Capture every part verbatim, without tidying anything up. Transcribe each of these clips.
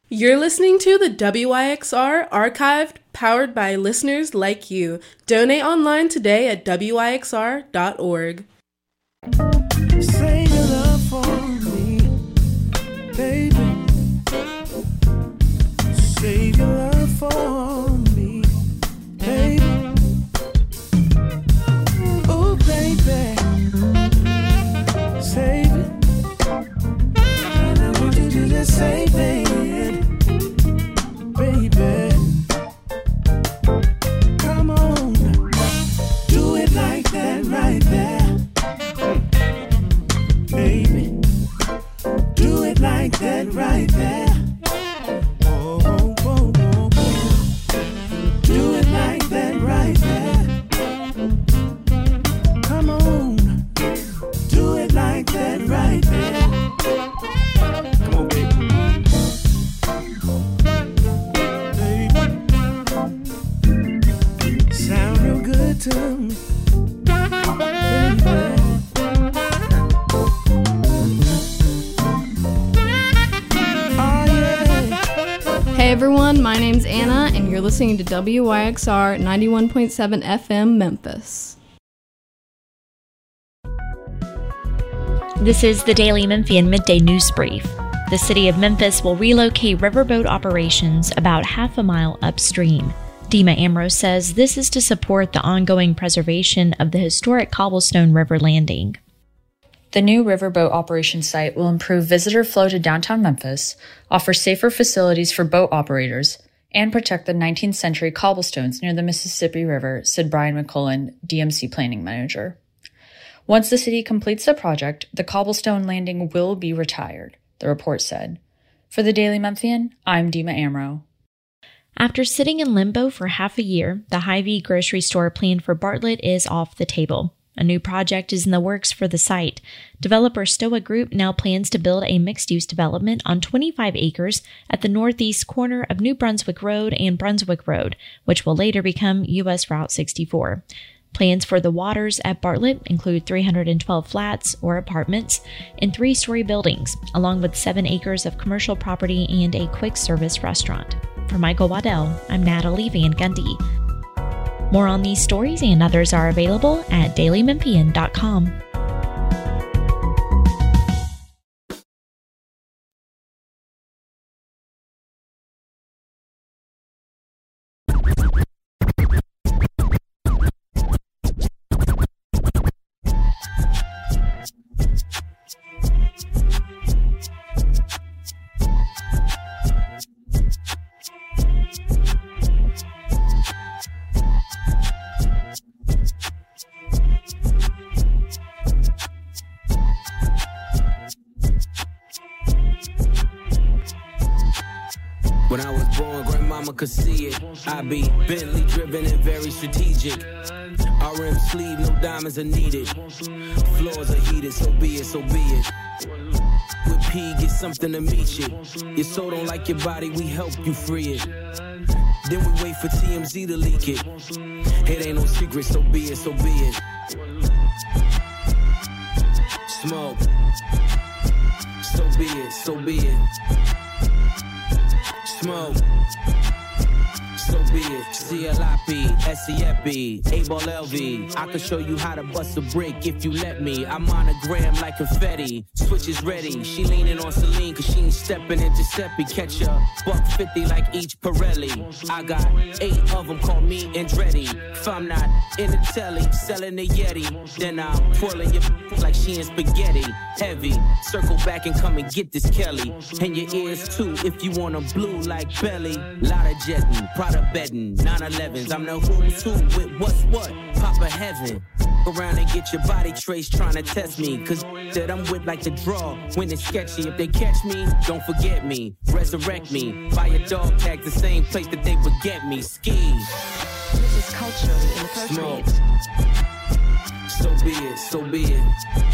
You're listening to the W I X R Archived, powered by listeners like you. Donate online today at W I X R dot org. Save your love for me, baby. Save your love for me, baby. Oh, baby. Save it. And I want you to just save it. Baby, come on, do it like that right there. Baby, do it like that right there. Oh, oh, oh, oh, oh. Do it like that right there. Come on, do it like that right there. Come on, baby. To me. Hey everyone, my name's Anna, and you're listening to W Y X R ninety-one point seven F M Memphis. This is the Daily Memphian Midday News Brief. The city of Memphis will relocate riverboat operations about half a mile upstream. Dima Amro says this is to support the ongoing preservation of the historic Cobblestone River landing. The new riverboat operation site will improve visitor flow to downtown Memphis, offer safer facilities for boat operators, and protect the nineteenth century cobblestones near the Mississippi River, said Brian McCullen, D M C planning manager. Once the city completes the project, the cobblestone landing will be retired, the report said. For the Daily Memphian, I'm Dima Amro. After sitting in limbo for half a year, the Hy-Vee grocery store plan for Bartlett is off the table. A new project is in the works for the site. Developer Stoa Group now plans to build a mixed-use development on twenty-five acres at the northeast corner of New Brunswick Road and Brunswick Road, which will later become U S Route sixty-four. Plans for the waters at Bartlett include three hundred twelve flats or apartments and three-story buildings, along with seven acres of commercial property and a quick-service restaurant. For Michael Waddell, I'm Natalie Van Gundy. More on these stories and others are available at daily memphian dot com. When I was born, grandmama could see it. I be Bentley driven and very strategic. R M sleeve, no diamonds are needed. Floors are heated, so be it, so be it. With P, get something to meet you. Your soul don't like your body, we help you free it. Then we wait for T M Z to leak it. It ain't no secret, so be it, so be it. Smoke. So be it, so be it. Smoke. So be it. C L I P, S E F B, A-Ball L V. I can show you how to bust a brick if you let me. I'm on a gram like confetti. Switch is ready. She leaning on Celine cause she ain't stepping in Giuseppe. Catch a buck fifty like each Pirelli. I got eight of them, call me Andretti. If I'm not in the telly, selling the Yeti, then I'm twirling your like she in spaghetti. Heavy, circle back and come and get this Kelly. And your ears too if you want a blue like Belly. Lot of jetting, Prada bedding, nine elevens. I'm the who's who with what's what, Papa Heaven. Around and get your body traced trying to test me. Cause that I'm with like the draw when it's sketchy. If they catch me, don't forget me. Resurrect me. Buy a dog tag the same place that they would get me. Ski. This is culturally inappropriate. Smoke. So be it, so be it.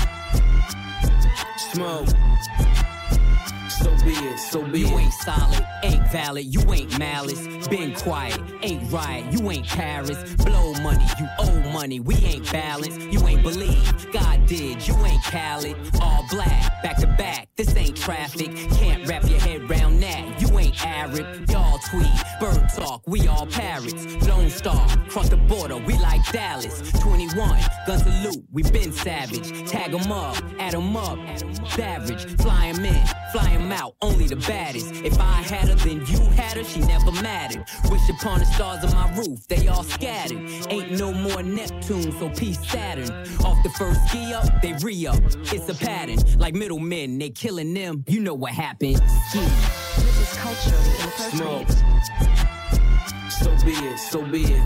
Smoke. So be it, so be it. You ain't solid, ain't valid, you ain't malice. Been quiet, ain't right, you ain't Paris. Blow money, you owe money, we ain't balanced. You ain't believe, God did, you ain't Khaled. All black, back to back, this ain't traffic. Can't wrap your head round that, you ain't Arab, y'all tweet, bird talk, we all parrots. Lone Star, cross the border, we like Dallas. twenty-one, gun salute, we been savage. Tag 'em up, add 'em up, savage. Fly 'em in, fly 'em out, only the baddest. If I had her, then you had her, she never mattered. Wish upon the stars on my roof, they all scattered. Ain't no more Neptune, so peace Saturn. Off the first ski up, they re-up. It's a pattern, like middlemen, they killing them. You know what happened. Ski. This is culturally inappropriate. Smoke. So be it, so be it.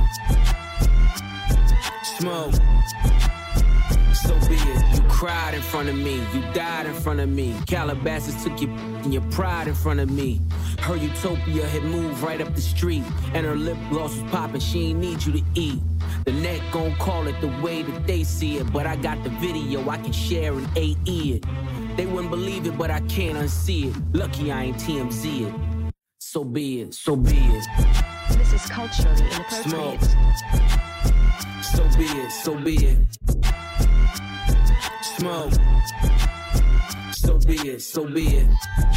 Smoke. So be it. You cried in front of me, you died in front of me. Calabasas took your and your pride in front of me. Her utopia had moved right up the street, and her lip gloss was popping. She ain't need you to eat. The net gon' call it the way that they see it, but I got the video I can share and A E it. They wouldn't believe it, but I can't unsee it. Lucky I ain't T M Z it. So be it, so be it. This is culturally inappropriate. Smoke. So be it, so be it. Smoke. So be it, so be it.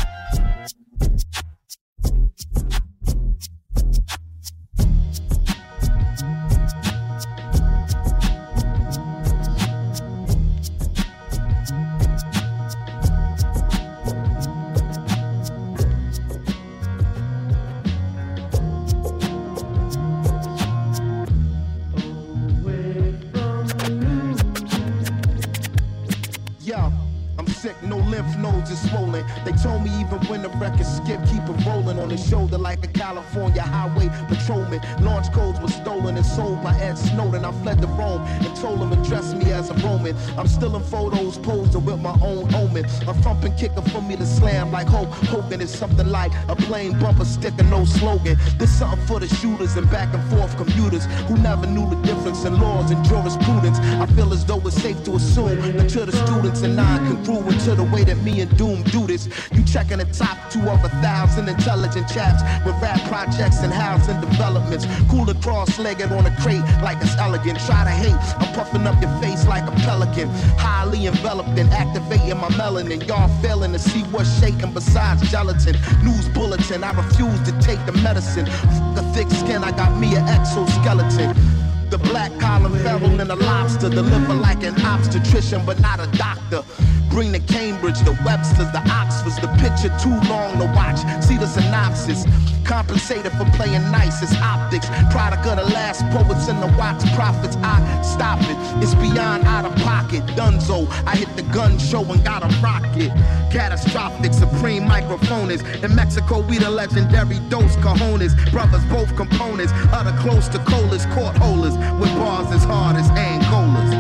No lymph nodes is swollen. They told me even when the record skip, keep it rolling on the shoulder like a California highway patrolman. Launch codes were stolen and sold by Ed Snowden. I fled to Rome and told him address me as a Roman. I'm still in photos posing with my own omen. A thumping kicker for me to slam like Hulk Hogan is something like a plain bumper sticker, no slogan. This something for the shooters and back and forth commuters who never knew the difference in laws and jurisprudence. I feel as though it's safe to assume that to the students and non-congruent to the way that me and Doom do this. You checking the top two of a thousand intelligent chaps with rap projects and housing developments. Cooler cross-legged on a crate like it's elegant. Try to hate, I'm puffing up your face like a pelican. Highly enveloped and activating my melanin. Y'all failing to see what's shaking besides gelatin. News bulletin, I refuse to take the medicine. F the thick skin, I got me an exoskeleton. The black collar feral and a lobster. Deliver like an obstetrician but not a doctor. Bring the Cambridge, the Websters, the Oxfords. The picture too long to watch. See the synopsis. Compensated for playing nice, it's optics. Product of the last poets and the wax prophets. I stop it, it's beyond out of pocket. Dunzo, I hit the gun show and got a rocket. Catastrophic, supreme microphonist. In Mexico, we the legendary Dos Cajones. Brothers, both components. Other close to colas, court holders. With bars as hard as Angolas.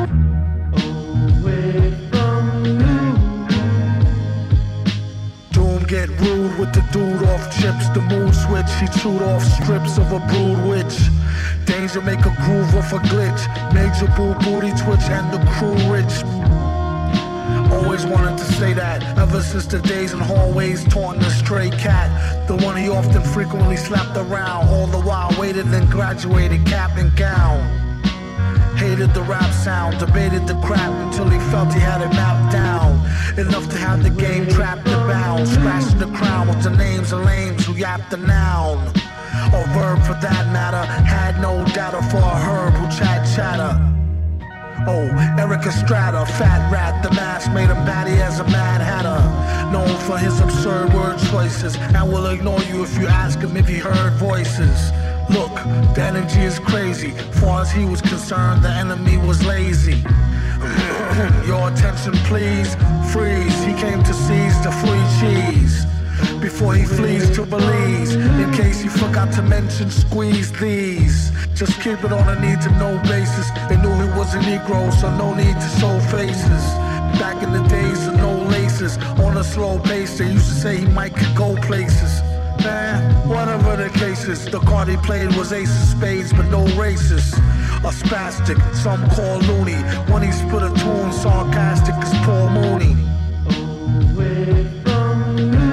Get rude with the dude off chips, the mood switch. He chewed off strips of a brood witch. Danger make a groove off a glitch. Major boo booty twitch and the crew rich. Always wanted to say that ever since the days in hallways taunting the stray cat. The one he often frequently slapped around. All the while waited and graduated cap and gown. Hated the rap sound, debated the crap until he felt he had it mapped down. Enough to have the game trapped and bound. Scratching the crown with the names of lames who yapped the noun. Or verb for that matter. Had no data for a herb who chat chatter. Oh, Eric Estrada, fat rat, the mask made him batty as a Mad Hatter. Known for his absurd word choices, and will ignore you if you ask him if he heard voices. Look, the energy is crazy. Far as he was concerned, the enemy was lazy. Your attention please, freeze. He came to seize the free cheese before he flees to Belize. In case you forgot to mention, squeeze these. Just keep it on a need to know basis. They knew he was a Negro, so no need to show faces. Back in the days of no laces, on a slow pace, they used to say he might could go places. Man, whatever the cases, the card he played was ace of spades, but no races. A spastic, some call loony. When he split a tune, sarcastic as Paul Mooney. Away from you.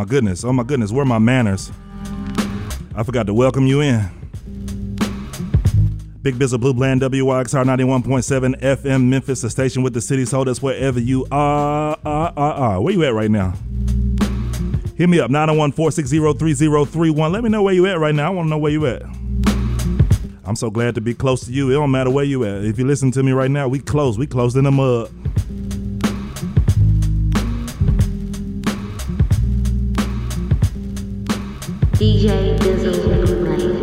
goodness. Oh my goodness. Where are my manners? I forgot to welcome you in. Big Biz of Blue Bland, W Y X R ninety-one point seven F M Memphis, the station with the city's hold us wherever you are, are, are, are. Where you at right now? Hit me up, nine oh one, four six zero, three zero three one. Let me know where you at right now. I want to know where you at. I'm so glad to be close to you. It don't matter where you at. If you listen to me right now, we close. We close in the mud. D J Dizzle Illuminated.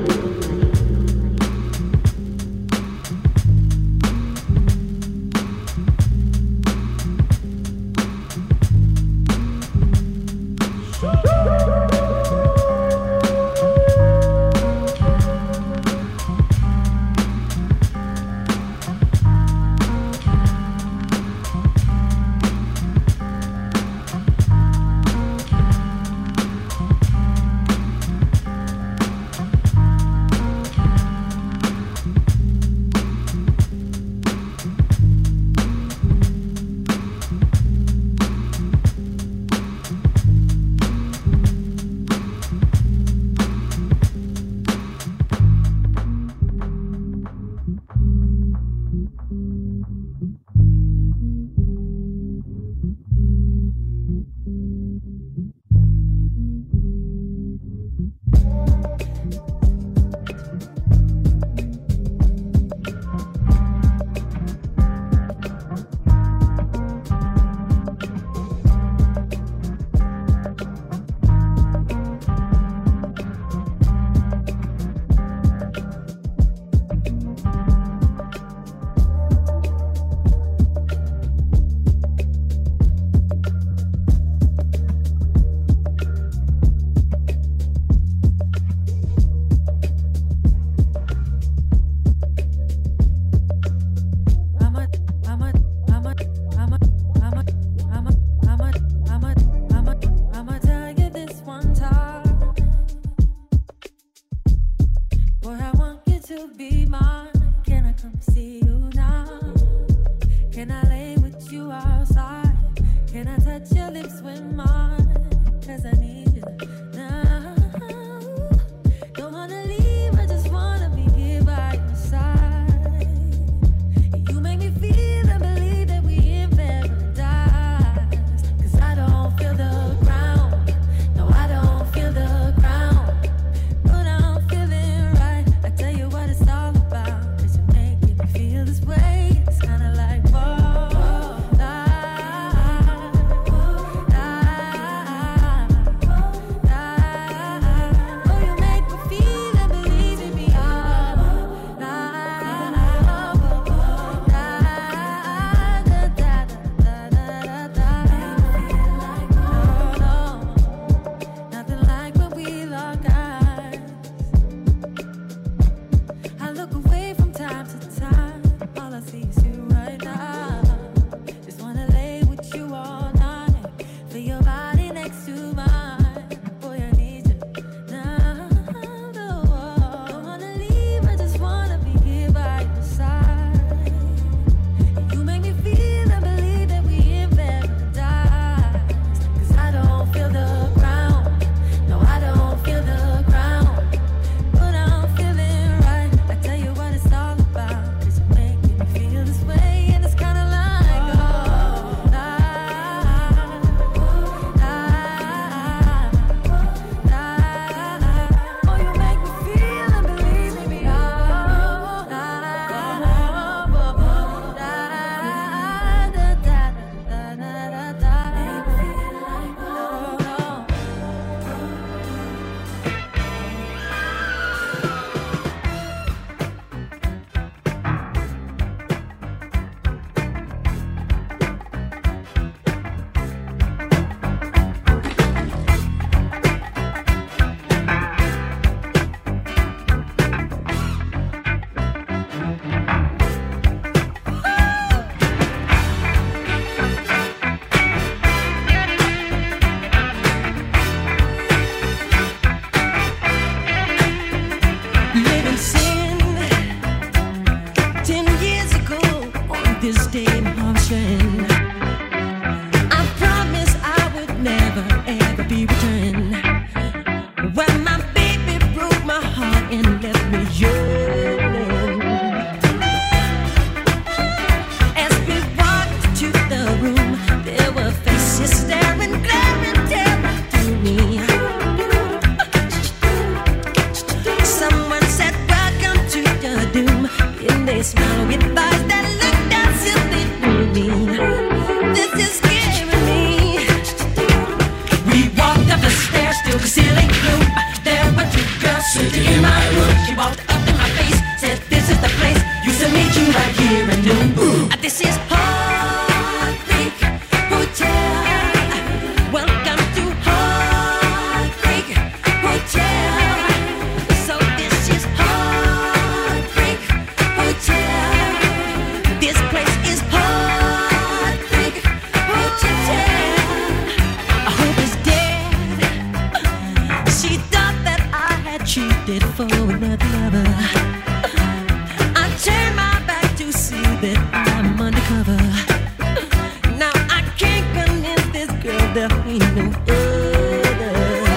another lover. I turn my back to see that I'm undercover. Now I can't convince this girl there ain't no other.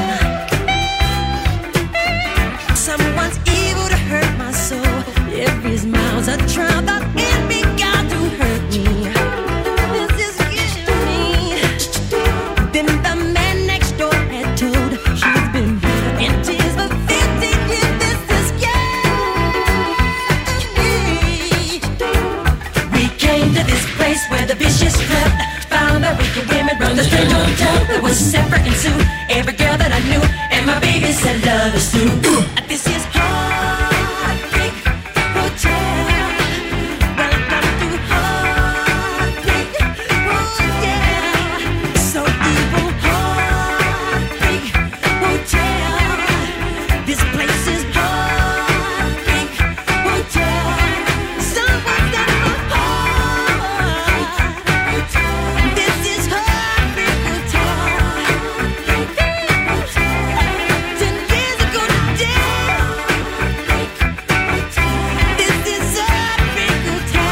Someone's evil to hurt my soul. Every smile's a trial that enemy got to hurt me. This is killing me. Then the man next door had told she's been in tears for fifteen years. This is scary. We came to this place where the vicious crept. Found that wicked women run the strange hotel. It was separate and Sue, every girl that I knew, and my baby said love is through. This is Heartbreak Hotel. Welcome to Heartbreak Hotel. So evil, Heartbreak Hotel. This place is Heartbreak Hotel. Someone's got my heart. This is Heartbreak Hotel. Ten years ago today. This is Heartbreak Hotel.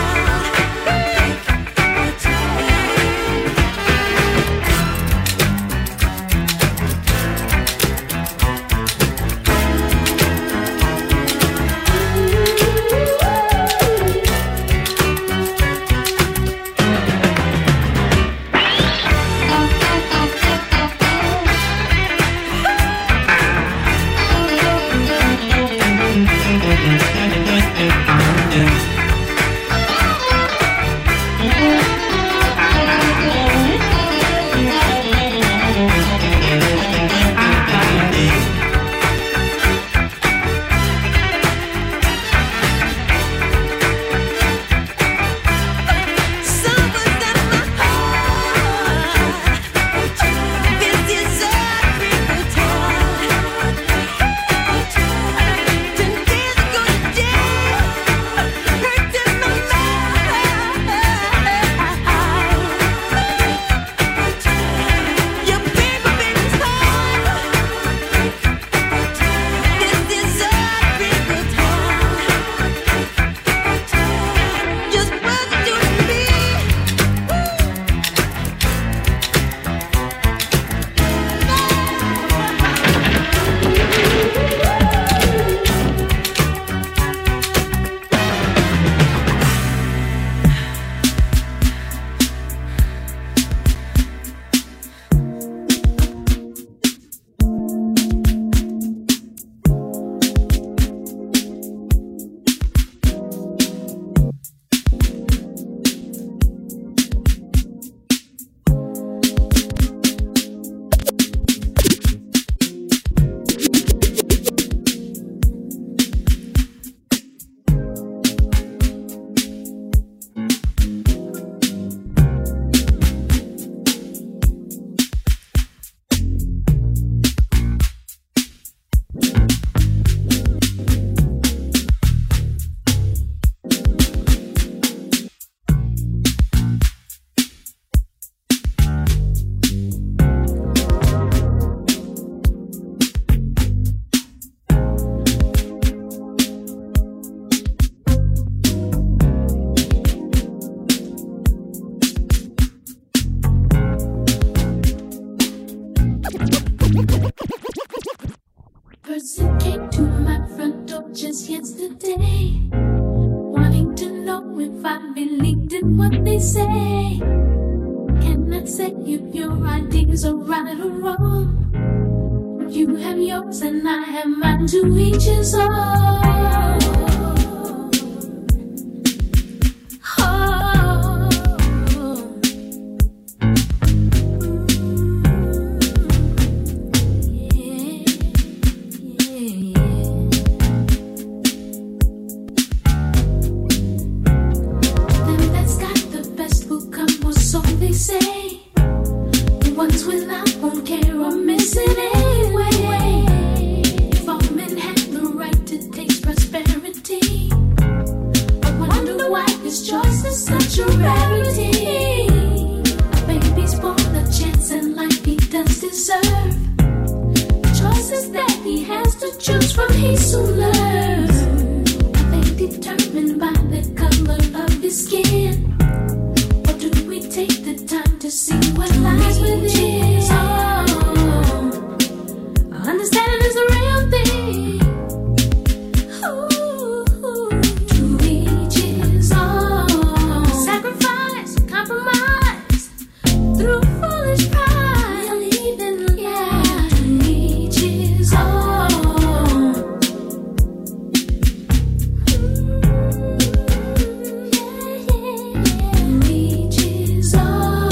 Just what you do to me. Person came to my front door just yesterday, wanting to know if I believed in what they say. Can I say if your ideas are right or wrong? You have yours and I have mine, to each his own. Choices that he has to choose from, he's so learned. understanding is the real thing. Ooh, to each his own. Sacrifice, compromise through foolish pride. Believing, yeah, to each his own. To each his own.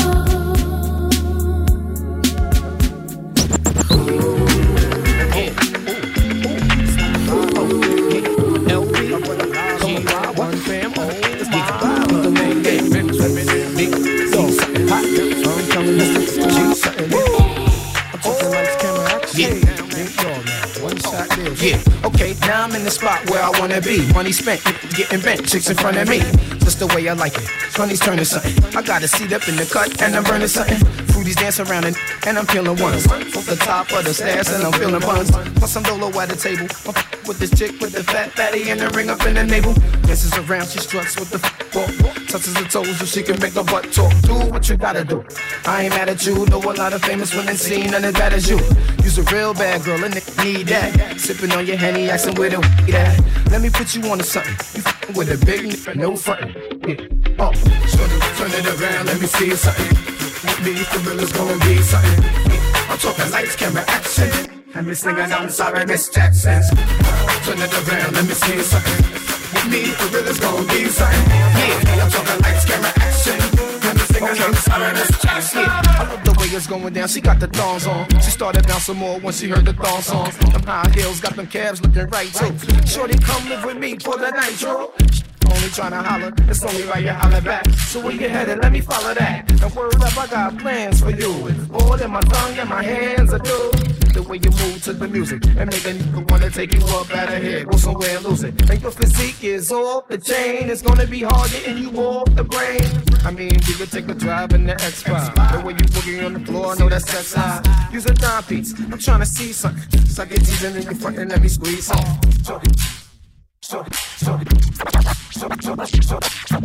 Yeah, okay, now I'm in the spot where I wanna be. Money spent, getting bent, chicks in front of me. Just the way I like it. Honey's turning something. I got a seat up in the cut and I'm burning something. Fruities dance around it and I'm feeling ones. Off the top of the stairs and I'm feeling buns. Plus I'm dolo at the table. I'm with this chick with the fat fatty and the ring up in the navel. Dances around, she struts with the walk. Touches her toes so she can make her butt talk. Do what you gotta do. I ain't mad at you. Know a lot of famous women seen none as bad as you. You's a real bad girl and they need that. Sipping on your Henny, asking where the weed at. Let me put you on to something. You f***ing with a big nigga, no frontin'. Yeah. Oh, shorty, turn it around, let me see something. With me, the real is gonna be something. Yeah. I'm talking lights, camera, action. And me singing, I'm sorry, Miss Jackson. Turn it around, let me see something. With me, the real is gonna be something. Yeah, I'm talking lights, camera, action. And me singing, I'm sorry, Miss Jackson. I love the way it's going down. She got the thongs on. She started bouncing more when she heard the thong song. Them high heels got them calves looking right too. Shorty, come live with me for the nitro. Only tryna holler, it's only right you holler back. So where you headed, let me follow that. And word up, I got plans for you. It's more than my tongue and my hands are do. The way you move to the music and make a nigga wanna take you up out of here. Go somewhere and lose it. And your physique is off the chain. It's gonna be hard getting you off the brain. I mean, we could take a drive in the X five. The way you boogie on the floor, I know that's that side. Use a dime piece, I'm tryna see something. So I get teasing in your front and let me squeeze some. So, so, so, so, so, so,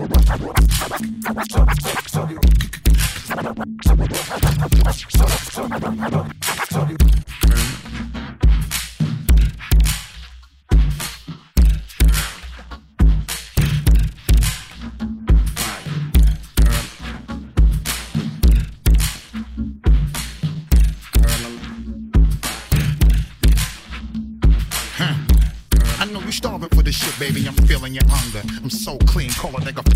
I know you starving for this shit, baby. I'm feeling your hunger. I'm so clean, call a nigga.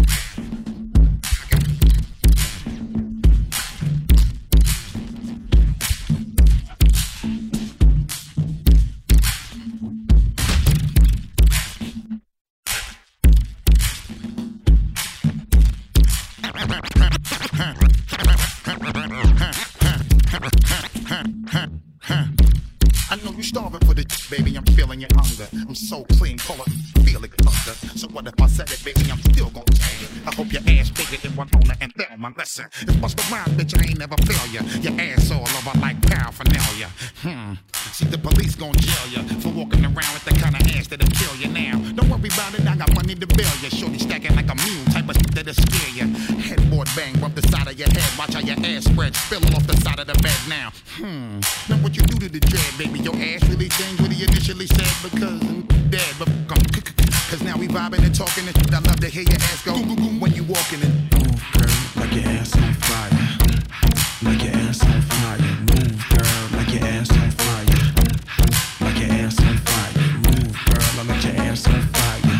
I know you starving for this, baby. I'm feeling your hunger. I'm so clean, call it, feel it thunder. So what if I said it, baby? I'm still gon' tell you. I hope your ass bigger than one owner and fail my lesson. It's bust around, bitch. I ain't never fail ya. Your ass all over like paraphernalia. Hmm. See, the police gon' jail ya for walking around with the kind of ass that'll kill you now. Don't worry about it. I got money to bail ya. Shorty stacking like a mule, type of shit that'll scare ya. Headboard bang, rub the side of your head. Watch how your ass spread, spilling off the side of the bed now. Hmm. Now what you do to the dread, baby? Your ass really changed what he initially said because I'm dead, but fuck 'em. Cause now we vibing and talking and shit. I love to hear your ass go when you walking and move, girl, like your ass on fire. Like your ass on fire. Move, girl, like your ass on fire. Like your ass on fire. Move, girl, I let your ass on fire.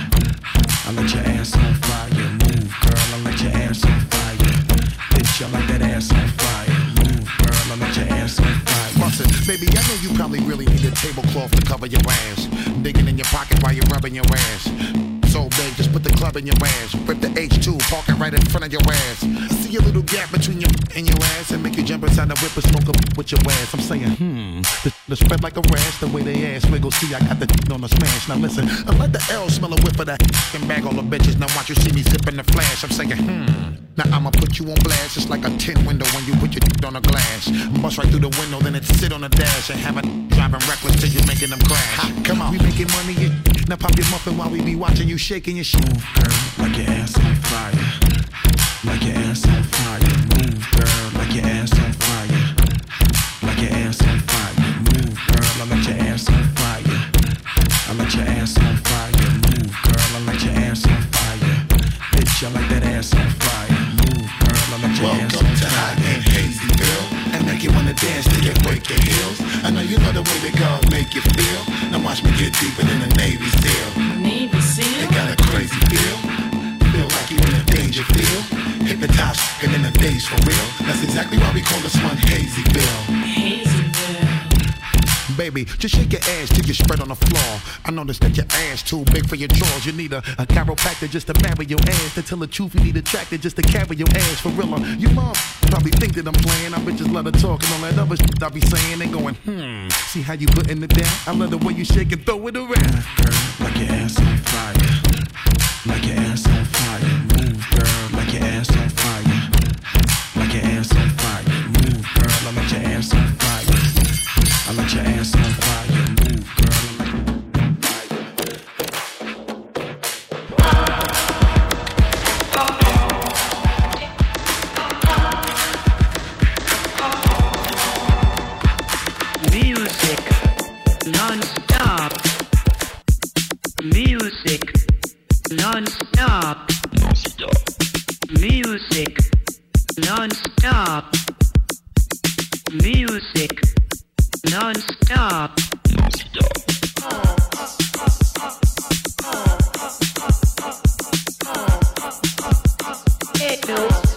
I let your ass on fire. Move, girl, I let your ass on fire. Bitch, I like that ass on fire. Move, girl, I let your ass on fire. Bustin', baby, I know you probably really need a tablecloth to cover your ass. Digging in your pocket while you're rubbing your ass. So big, just put the club in your ass. Rip the H two, park it right in front of your ass. I see a little gap between your and your ass and make you jump inside the whip and smoke up with your ass. I'm saying, hmm, the, the spread like a rash, the way they ass wiggle. See, I got the on the smash. Now listen, I let the arrow smell a whip of that and bag all the bitches. Now watch you see me zipping the flash. I'm saying, hmm, now I'ma put you on blast just like a tin window when you put your on a glass. Bust right through the window, then it sit on the dash and have it driving reckless till you making them crash. Ha, come on, we making money. Yeah. Now pop your muffin while we be watching you shaking your shit. Move, girl, like your ass on fire. Like your ass on fire. Move, girl, like your ass on fire. Like your ass on fire. Move, girl, I like love the way that God make you feel. Now watch me get deeper than a Navy SEAL. Navy SEAL? They got a crazy feel. Feel like you in a danger field. Hypnotized, and in the days for real. That's exactly why we call this one Hazyville. Hazyville. Baby, just shake your ass till you spread on the floor. I noticed that your ass too big for your drawers. You need a, a chiropractor just to marry your ass. To tell the truth, you need a tractor just to carry your ass for real. You mom probably think that I'm playing. I bet just let her talk and all that other shit I be saying. They going, hmm, see how you putting it down? I love the way you shake and throw it around. Girl, like your ass on fire. Like your ass on fire. Move, girl, like your ass on fire. Like your ass on fire. Move, girl, I like your ass on fire. I like your ass on fire. Move, girl, I like music non-stop. Music non-stop. Non-stop. Music non-stop. Music non-stop. Non-stop. Techno.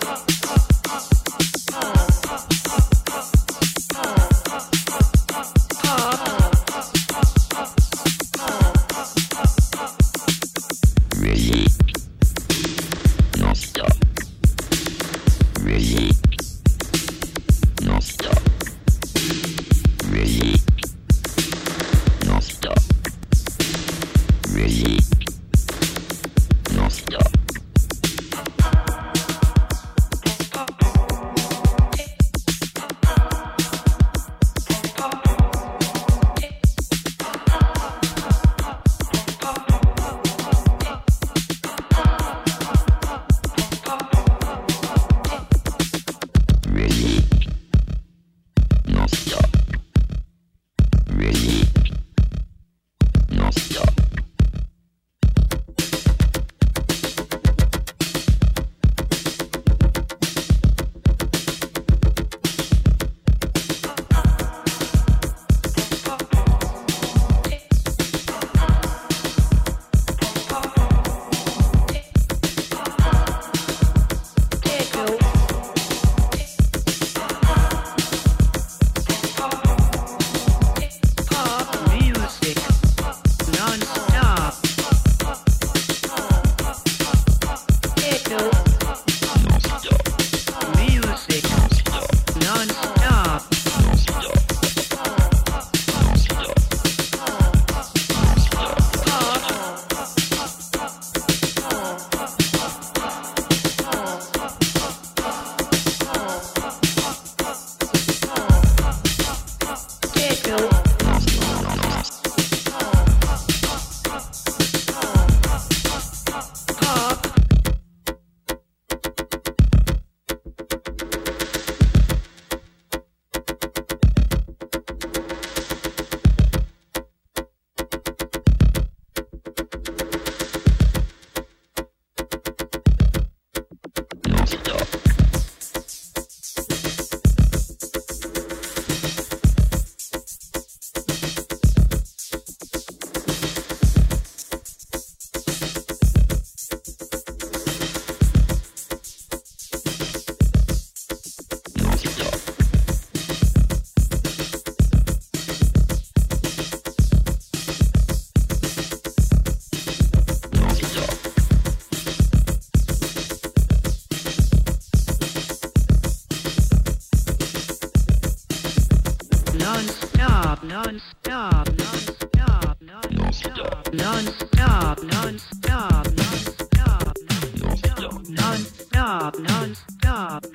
Non-stop, non-stop, non-stop, non-stop, non-stop, non-stop, non-stop, non-stop, non-stop, non-stop,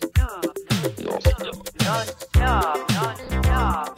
non-stop, non-stop.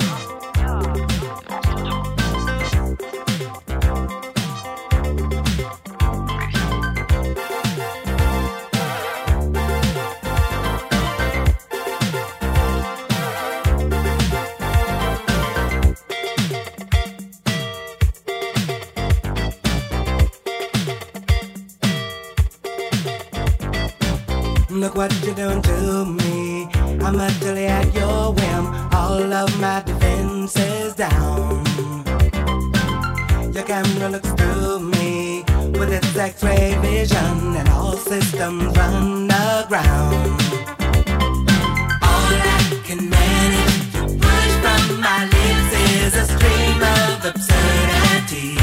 Look what you done to me. I'm utterly at your whim, all of my defenses down. Your camera looks through me with its X-ray vision, and all systems run aground. All I can manage to push from my lips is a stream of absurdities.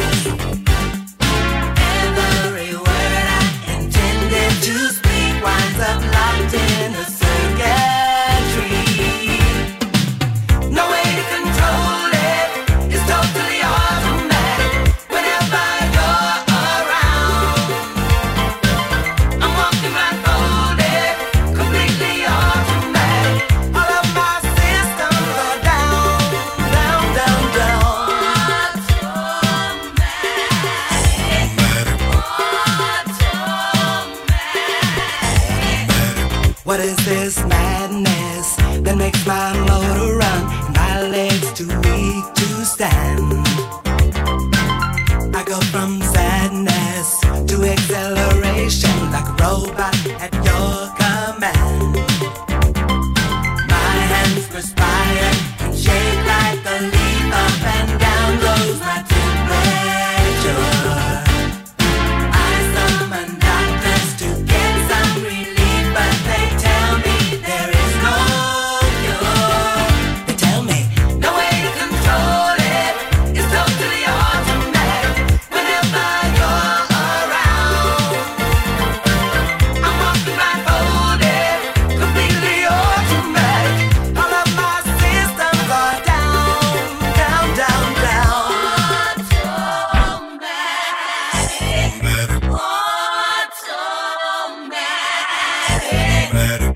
Every word I intended to speak winds up locked in a circuitry. No way to control it, it's totally automatic. Whenever you're around, I'm walking blindfolded, completely automatic. All of my systems are down, down, down, down. What is this madness that makes my motor run and my legs too weak to stand? I go from sadness to acceleration like a robot at your command. My hands perspire and shake like a leaf, up and down goes my temperature. I summon doctors to get some relief, but they tell me there is no cure. They tell me no way to control it, it's totally automatic. Whenever you're around, I'm walking blindfolded, completely automatic. All of my systems are down, down, down, down. Automatic. Automatic.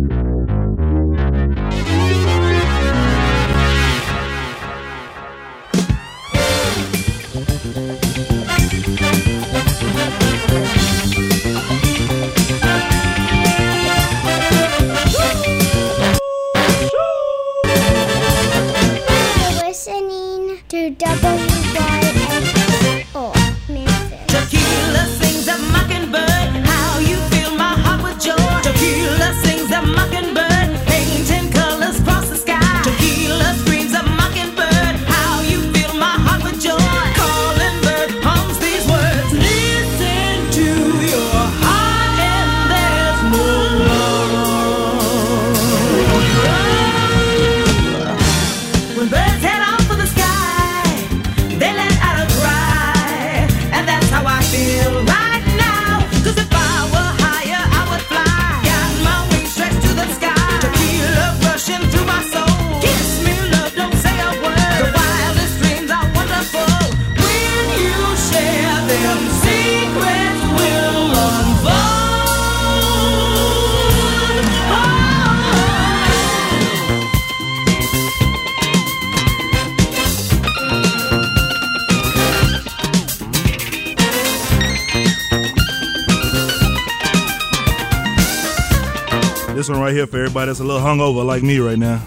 You're listening to W Y X R Memphis. Tequila sings a mockingbird. How you fill my heart with joy. Tequila sings a mockingbird. Painting colors across the sky. Tequila screams a mockingbird. How you fill my heart with joy. Calling bird hums these words. Listen to your heart and there's no wrong. When birds head off for the sky, they let out a cry, and that's how I feel right now. 'Cause if I were higher, I would fly. Got my wings stretched to the sky. Tequila rushing through my soul. Kiss me, love, don't say a word. The wildest dreams are wonderful. When you share them, secrets will unfold. This one right here for everybody that's a little hungover like me right now.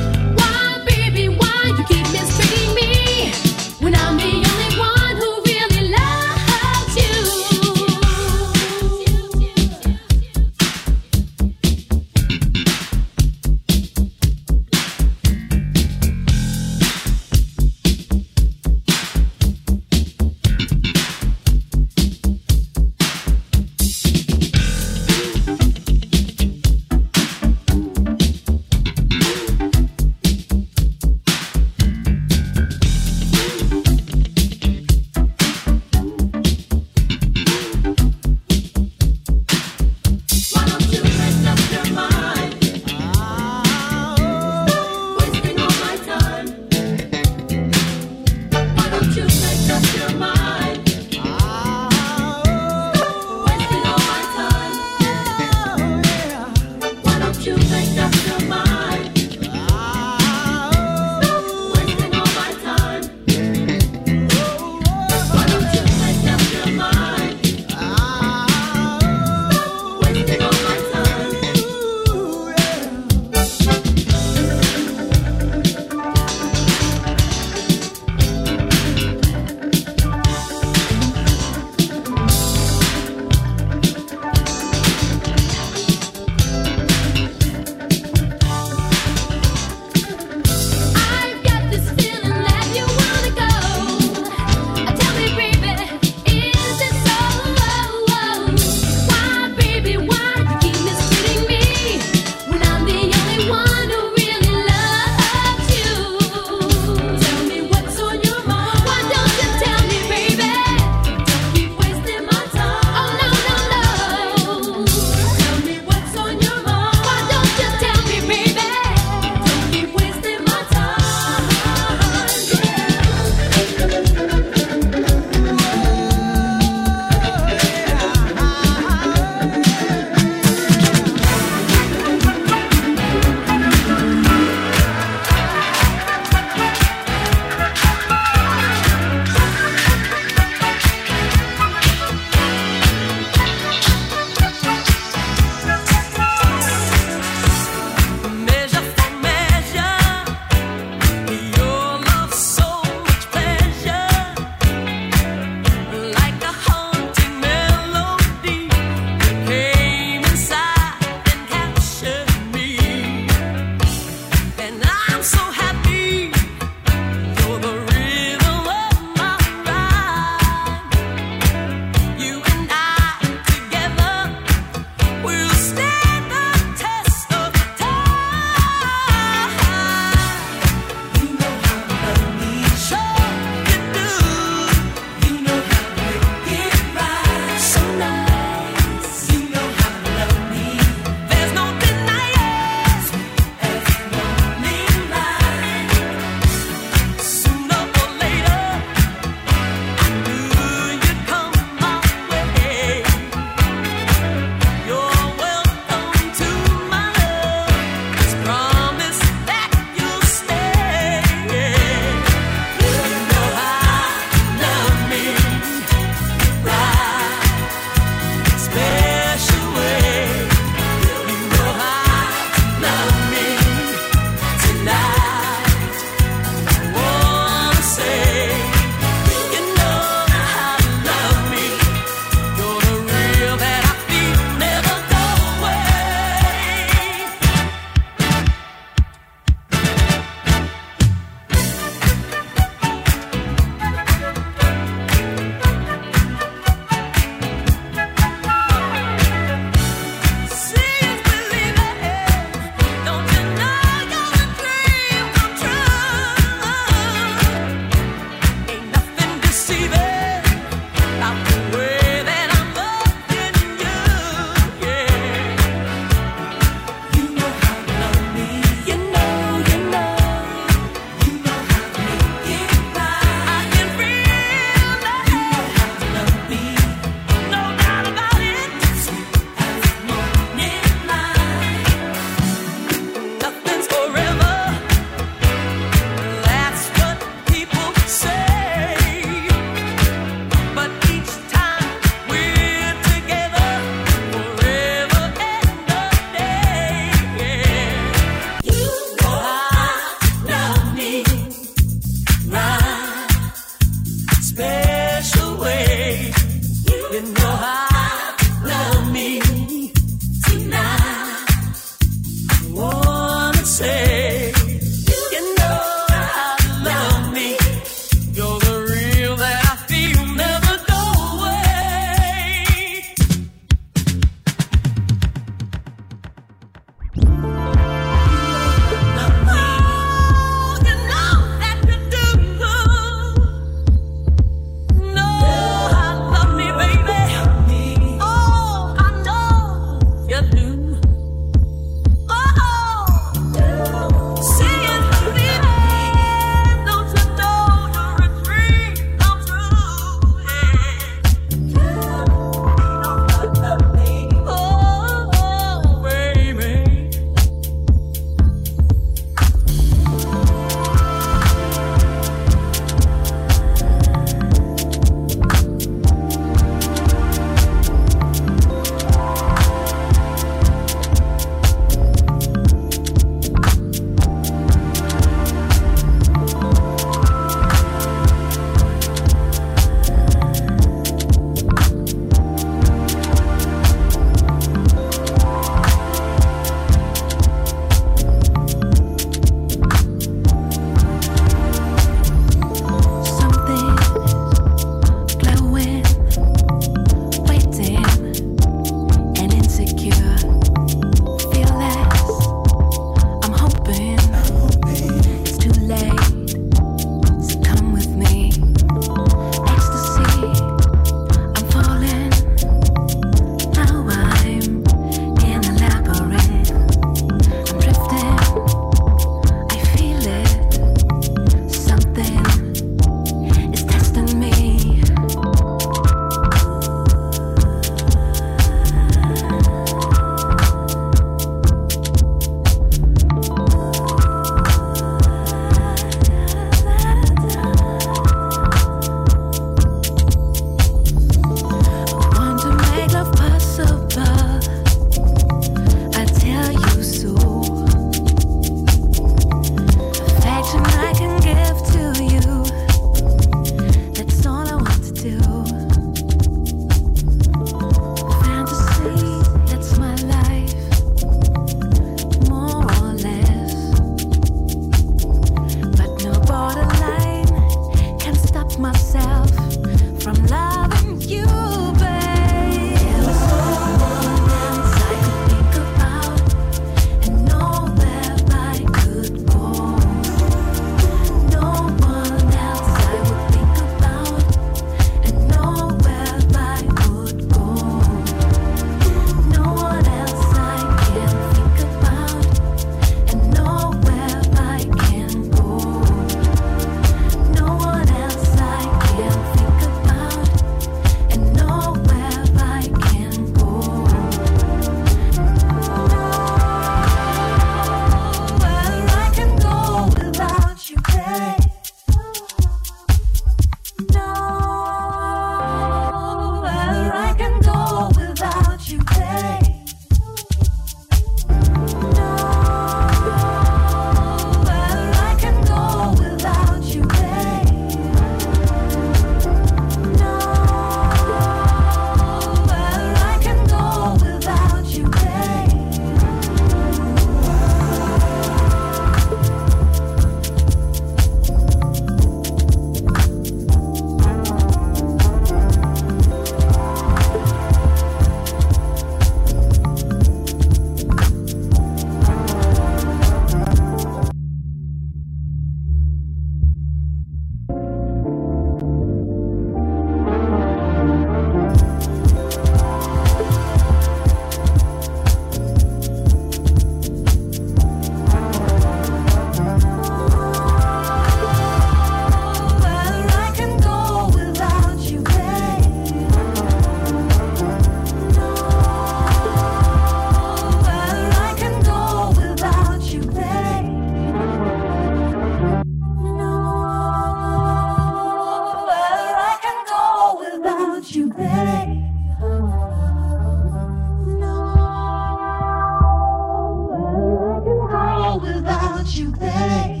you, babe.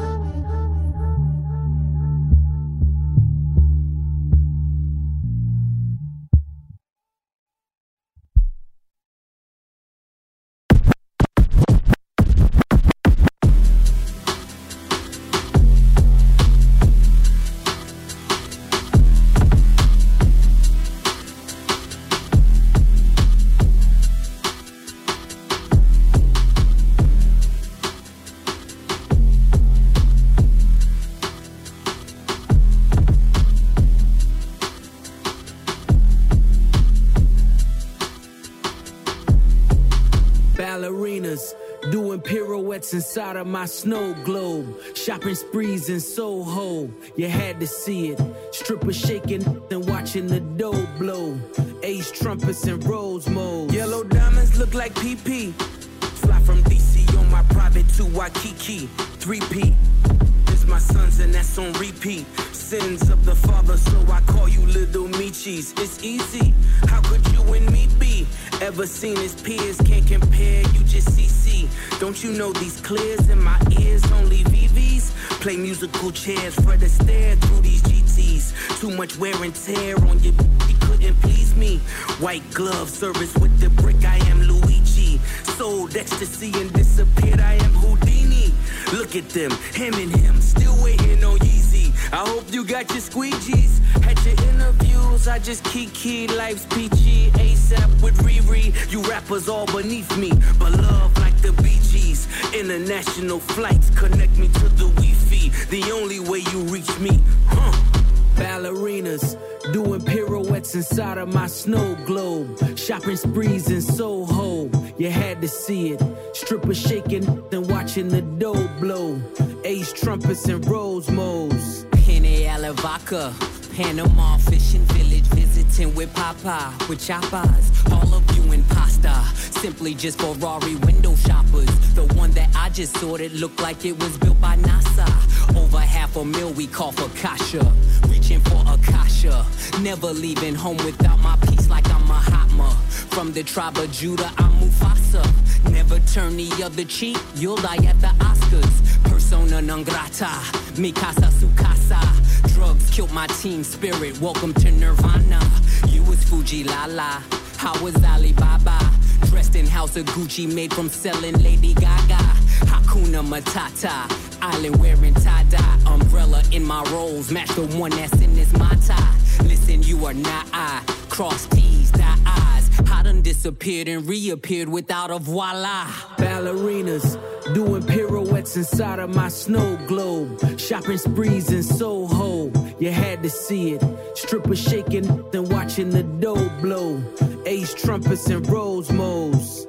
Ballerinas doing pirouettes inside of my snow globe. Shopping sprees in Soho, you had to see it. Strippers shaking and watching the dough blow. Ace trumpets and rose modes. Yellow diamonds look like P P. Fly from D C on my private to Waikiki. three P. It's my sons and that's on repeat. Sins of the father, so I call you little Michis. It's easy, how could you and me be? Ever seen his peers, can't compare, you just C C. Don't you know these clears in my ears, only V Vs? Play musical chairs for the stare through these G Ts. Too much wear and tear on your you couldn't please me. White glove service with the brick, I am Luigi. Sold ecstasy and disappeared, I am Houdini. Look at them, him and him, still waiting on Yeezy. I hope you got your squeegees. Had your interviews, I just kiki. Life's peachy, ASAP with Riri. You rappers all beneath me, but love like the Bee Gees. International flights connect me to the Wi-Fi. The only way you reach me, huh? Ballerinas doing pirouettes inside of my snow globe. Shopping sprees in Soho, you had to see it. Strippers shaking and watching the dough blow. Ace trumpets and rose modes. Henny Alavaca, Panama fishing village, visiting with Papa, with chapas. All of you in pasta, simply just Ferrari window shoppers. The one that I just sorted looked like it was built by NASA. Over half a mil we call for Kasha, reaching for Akasha. Never leaving home without my piece like I'm a Mahatma. From the tribe of Judah, I'm Mufasa. Never turn the other cheek, you'll die at the Oscars. Persona non grata, mi casa su casa. Drugs killed my team spirit, welcome to Nirvana. You was Fuji Lala, how was Alibaba? Dressed in house of Gucci, made from selling Lady Gaga. Hakuna Matata, island wearing tie-dye. Umbrella in my rolls, match the one that's in this Mata. Listen, you are not I, cross T's, dot I's. I done disappeared and reappeared without a voila. Ballerinas doing pirouettes inside of my snow globe. Shopping sprees in Soho, you had to see it. Strippers shaking and watching the dough blow. Ace trumpets and rose modes.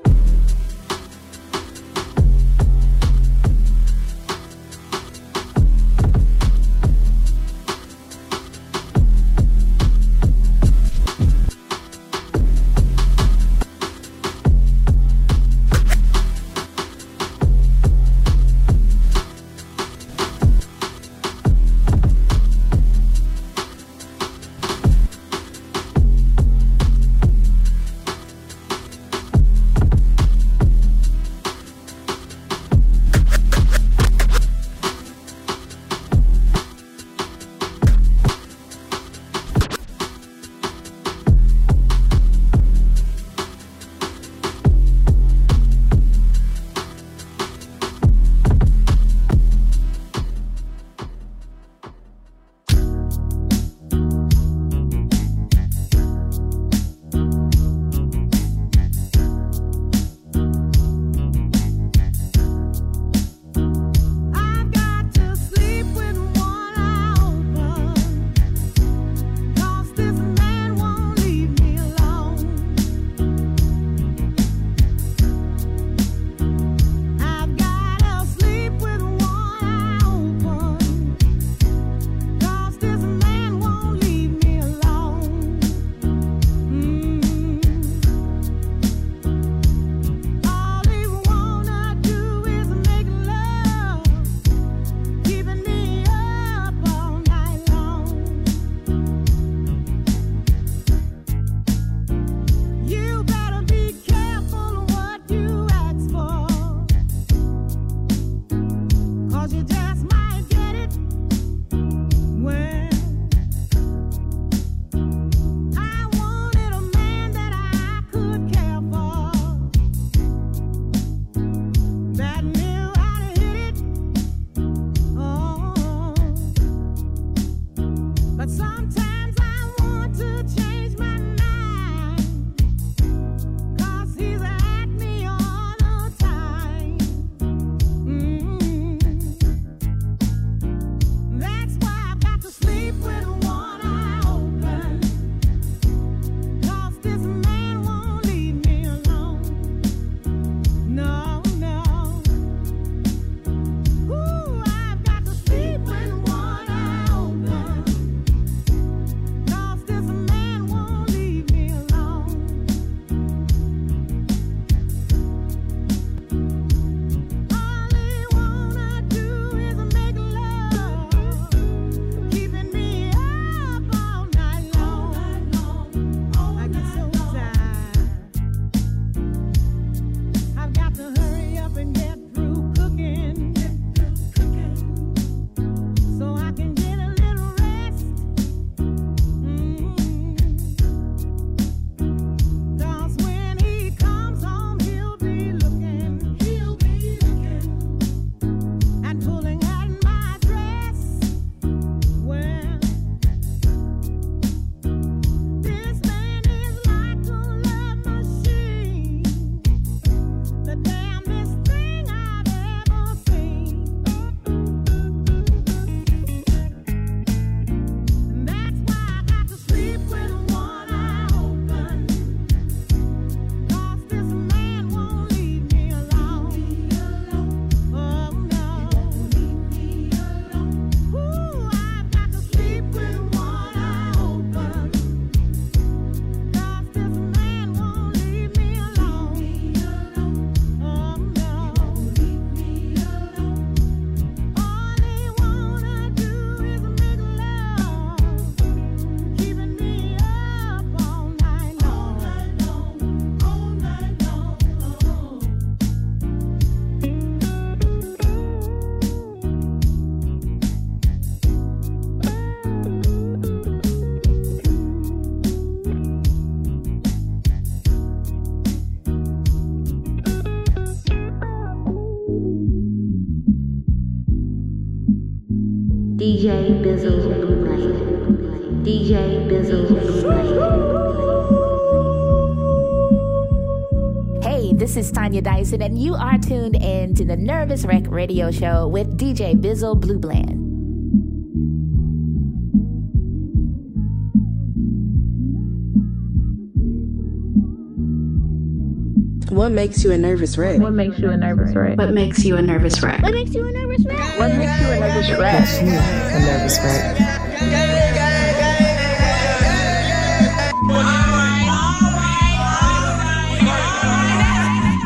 D J Bizzle Blue Light. D J Bizzle Blue Light. Hey, this is Tanya Dyson, and you are tuned in to the Nervous Wreck Radio Show with D J Bizzle Blue Bland. What makes you a nervous wreck? What makes you a nervous wreck? What makes you a nervous wreck? What makes you a nervous wreck? What makes you a nervous wreck? Makes you a nervous wreck?